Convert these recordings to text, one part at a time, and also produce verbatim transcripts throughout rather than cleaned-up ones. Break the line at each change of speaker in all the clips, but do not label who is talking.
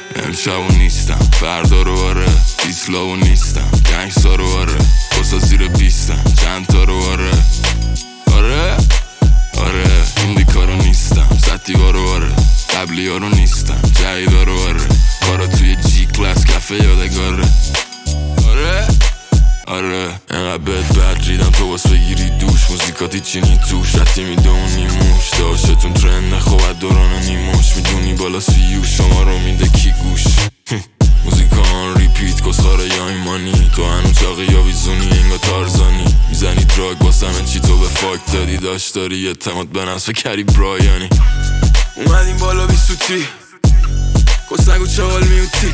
امشبو نیستم فردا رو آره، ایسلاو نیستم گنگستا رو آره، بسا زیر بیستم چند تا رو آره آره آره ایندیکا رو نیستم ستیوا رو آره، قبلی ها رو نیستم جایدا رو آره، کارا توی جی کلاس کفه یادگاره آره آره اینقدر بد بد ریدم تو باس بگیری دوش، موزیکاتی چینی توش حتی میدونی موش داشتون ترنده خوبت دوران نیموش، میدونی بالا سیو شما رو میده کی گوش موزیکا آن ریپیت کسخاره یا ایمانی، تو هنو چاقی یا ویزونی انگا تارزانی، میزنی دراگ باسمه چی تو به فاک دادی، داشت داری اعتماد به نفس کری برایانی، اومدیم بالا بی سوتی کس نگو چوال میوتی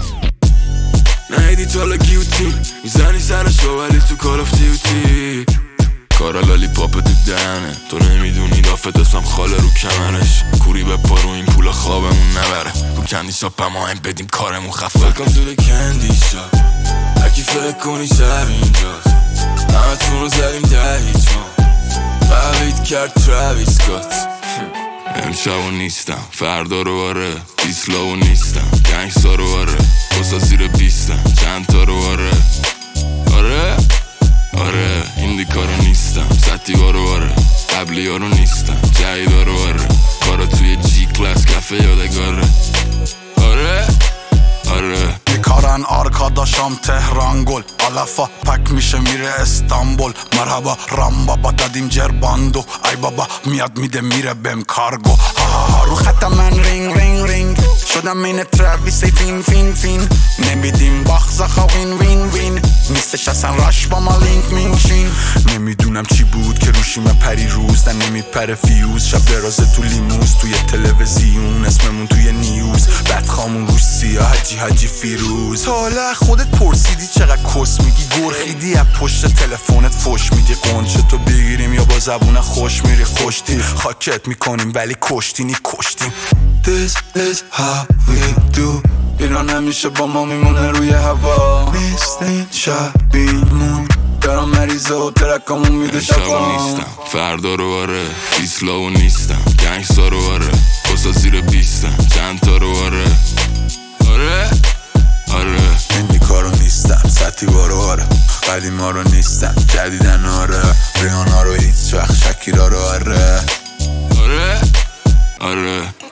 نهیدی تالا گیوتین، میزنی سرشو ولی تو کال اف دیوتی، کارا لالی پاپ تو دهنه، تو نمیدونی دافت اسمم خاله رو کمرش، کوری به پارو این پولا خوابمون نبره، رو کندی شاپ اما هم بدیم کارمون خفه Welcome to the candy shop هرکی فکر کنی شب اینجاست، همه تون رو زدیم ده هیچ ما قوید کرد تراویس سکات امشبو نیستم فردا رو آره، ایسلاو نیستم گنگستا رو آره، بسا زیر بیستم چند تا رو آره آره آره ایندیکا رو نیستم ستیوا رو آره، قبلی ها رو نیستم جایدا رو آره، کارا توی جی کلاس کفه یادگاره آره آره
میکارن آرکاداشام تهران گل علفا پک میشه میره استانبول، مرحبا رام بابا دادیم جرباندو، ای بابا میاد میده میره بهم کارگو، ها ها ها رو خط من رینگ رینگ رینگ شدم این تراویس فین فین فین، نمیدیم باخزاخا وین وین وین، نیستش اصلا راش با ما لینک مینشین، نمیدونم چی بود که روشیم پری روز در نمیپره فیوز، شب درازه تو لیموز توی تلویزیون اسممون توی نیوز، بدخامون روش سیاه حجی حجی فیروز، حالا خودت پرسیدی چقدر کس میگی گرخیدی از پشت تلفنت فوش میدی، قنچه تو بگیریم یا با زبون خوش میری خوشتی، خاکت میکنیم ولی کشتینی کشتیم. This is how we do ایران همیشه با ما میمونه روی هوا، نیستین شبیمون دارم مریضه و ترکامون میده شبا،
نیستم فردا رو آره، ایسلاو نیستم گنگستا رو آره، بسا زیر بیستم چند تا رو آره آره آره
ایندیکا رو نیستم ستیوا رو آره، قدیما رو نیستم جدیدن آره، ریانا رو هیچ وقت شکیرا رو آره
آره آره